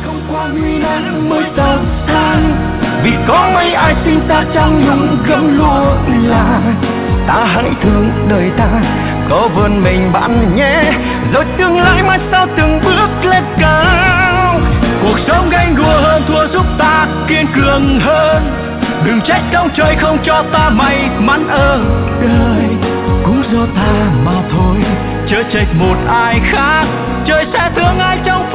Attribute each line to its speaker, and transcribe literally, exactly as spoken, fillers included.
Speaker 1: không qua nguy nan mới giàu sang, vì có mấy ai xin ta trong nhung gấm lúa là. Ta hãy thương đời ta, có vươn mình bạn nhé, rồi tương lai mai sau từng bước lên cao. Cuộc sống ganh đua hơn thua giúp ta kiên cường hơn, đừng trách ông trời không cho ta may mắn ở đời. Cũng do ta mà thôi, chớ trách một ai khác, trời sẽ thương ai trong